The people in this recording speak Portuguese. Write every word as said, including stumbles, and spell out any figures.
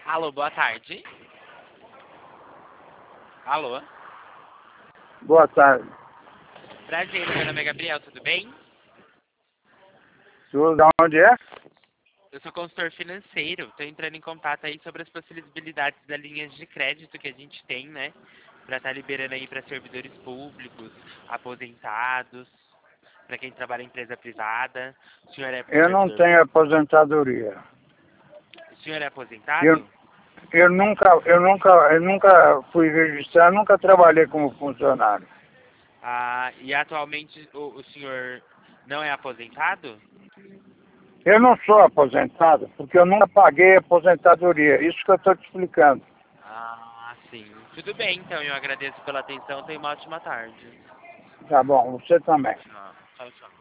Alô, boa tarde. Alô. Boa tarde. Prazer, meu nome é Gabriel, tudo bem? Tudo da onde é? Eu sou consultor financeiro, estou entrando em contato aí sobre as possibilidades das linhas de crédito que a gente tem, né? Para estar liberando aí para servidores públicos, aposentados, para quem trabalha em empresa privada. O senhor é Eu não servidor tenho público? aposentadoria. O senhor é Eu, aposentado? eu nunca, eu nunca, eu nunca fui registrado, nunca trabalhei como funcionário. Ah, e atualmente o, o senhor não é aposentado? Eu não sou aposentado, porque eu nunca paguei aposentadoria. Isso que eu estou te explicando. Ah, sim. Tudo bem, então. Eu agradeço pela atenção. Tenha uma ótima tarde. Tá bom, você também. Tchau, tchau, tchau.